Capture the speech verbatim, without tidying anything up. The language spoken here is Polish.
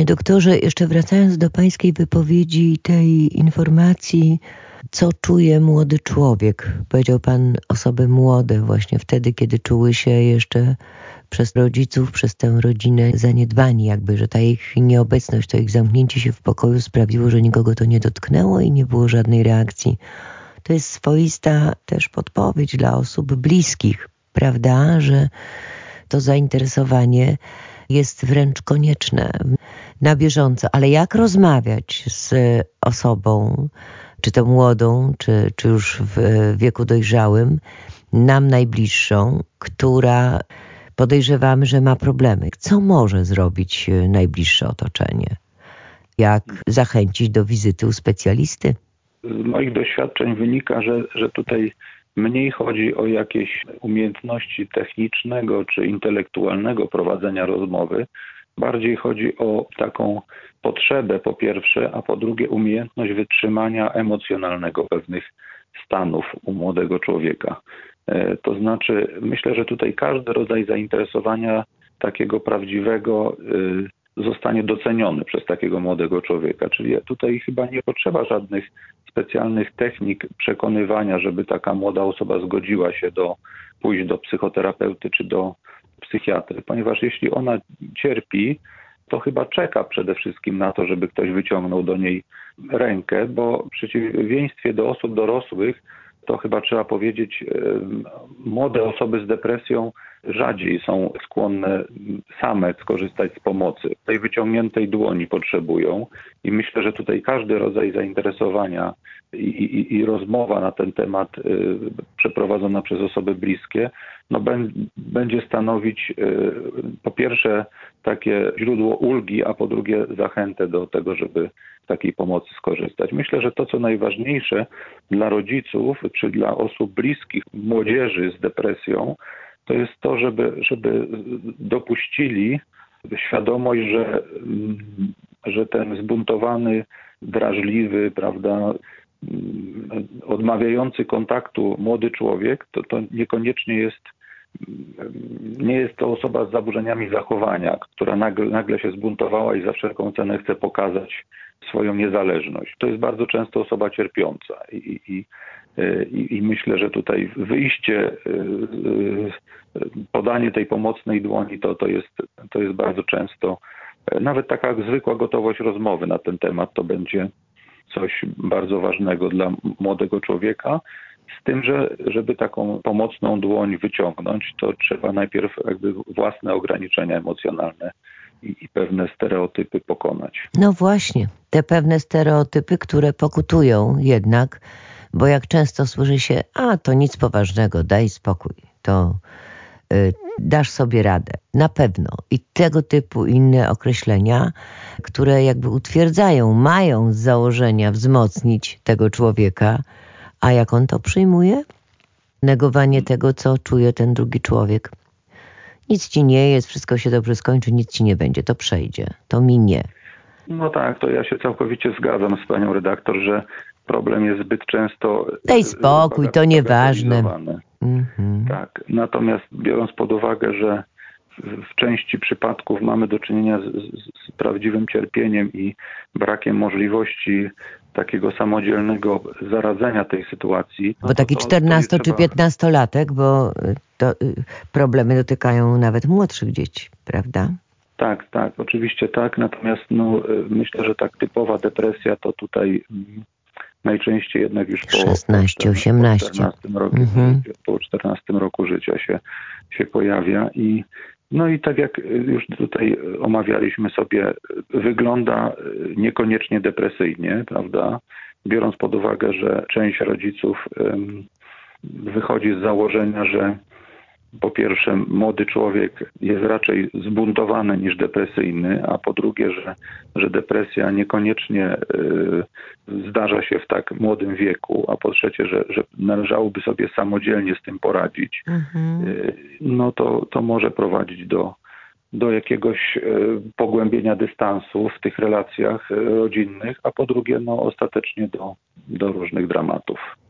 Panie doktorze, jeszcze wracając do pańskiej wypowiedzi, tej informacji, co czuje młody człowiek. Powiedział pan osoby młode właśnie wtedy, kiedy czuły się jeszcze przez rodziców, przez tę rodzinę zaniedbani jakby, że ta ich nieobecność, to ich zamknięcie się w pokoju sprawiło, że nikogo to nie dotknęło i nie było żadnej reakcji. To jest swoista też podpowiedź dla osób bliskich, prawda, że to zainteresowanie jest wręcz konieczne na bieżąco. Ale jak rozmawiać z osobą, czy to młodą, czy, czy już w wieku dojrzałym, nam najbliższą, która podejrzewamy, że ma problemy? Co może zrobić najbliższe otoczenie? Jak zachęcić do wizyty u specjalisty? Z moich doświadczeń wynika, że, że tutaj mniej chodzi o jakieś umiejętności technicznego czy intelektualnego prowadzenia rozmowy. Bardziej chodzi o taką potrzebę po pierwsze, a po drugie umiejętność wytrzymania emocjonalnego pewnych stanów u młodego człowieka. To znaczy, myślę, że tutaj każdy rodzaj zainteresowania takiego prawdziwego zostanie doceniony przez takiego młodego człowieka. Czyli tutaj chyba nie potrzeba żadnych specjalnych technik przekonywania, żeby taka młoda osoba zgodziła się do pójść do psychoterapeuty czy do psychiatry, ponieważ jeśli ona cierpi, to chyba czeka przede wszystkim na to, żeby ktoś wyciągnął do niej rękę, bo w przeciwieństwie do osób dorosłych, to chyba trzeba powiedzieć, młode osoby z depresją rzadziej są skłonne same skorzystać z pomocy. Tej wyciągniętej dłoni potrzebują i myślę, że tutaj każdy rodzaj zainteresowania i, i, i rozmowa na ten temat y, przeprowadzona przez osoby bliskie no, ben, będzie stanowić y, po pierwsze takie źródło ulgi, a po drugie zachętę do tego, żeby z takiej pomocy skorzystać. Myślę, że to, co najważniejsze dla rodziców czy dla osób bliskich młodzieży z depresją, to jest to, żeby, żeby dopuścili świadomość, że, że ten zbuntowany, drażliwy, prawda, odmawiający kontaktu młody człowiek, to, to niekoniecznie jest, nie jest to osoba z zaburzeniami zachowania, która nagle, nagle się zbuntowała i za wszelką cenę chce pokazać swoją niezależność. To jest bardzo często osoba cierpiąca i, i, i, i myślę, że tutaj wyjście, podanie tej pomocnej dłoni to, to, jest, to jest bardzo często, nawet taka zwykła gotowość rozmowy na ten temat to będzie coś bardzo ważnego dla młodego człowieka. Z tym, że żeby taką pomocną dłoń wyciągnąć, to trzeba najpierw jakby własne ograniczenia emocjonalne i, i pewne stereotypy pokonać. No właśnie, te pewne stereotypy, które pokutują jednak, bo jak często słyszy się, a to nic poważnego, daj spokój, to y, dasz sobie radę, na pewno. I tego typu inne określenia, które jakby utwierdzają, mają z założenia wzmocnić tego człowieka, a jak on to przyjmuje? Negowanie tego, co czuje ten drugi człowiek. Nic ci nie jest, wszystko się dobrze skończy, nic ci nie będzie, to przejdzie, to minie. No tak, to ja się całkowicie zgadzam z panią redaktor, że problem jest zbyt często... Daj spokój, to nieważne. Mhm. Tak, natomiast biorąc pod uwagę, że w części przypadków mamy do czynienia z, z, z prawdziwym cierpieniem i brakiem możliwości takiego samodzielnego zaradzenia tej sytuacji. Bo taki czternasto czy piętnastolatek, bo to problemy dotykają nawet młodszych dzieci, prawda? Tak, tak, oczywiście tak, natomiast no, myślę, że tak typowa depresja to tutaj najczęściej jednak już po szesnaście osiemnaście po czternastym roku, mhm. po czternastym roku życia się, się pojawia i no i tak jak już tutaj omawialiśmy sobie, wygląda niekoniecznie depresyjnie, prawda? Biorąc pod uwagę, że część rodziców um, wychodzi z założenia, że po pierwsze młody człowiek jest raczej zbuntowany niż depresyjny, a po drugie, że, że depresja niekoniecznie y, zdarza się w tak młodym wieku, a po trzecie, że, że należałoby sobie samodzielnie z tym poradzić, mhm. y, no to, to może prowadzić do, do jakiegoś y, pogłębienia dystansu w tych relacjach rodzinnych, a po drugie no, ostatecznie do, do różnych dramatów.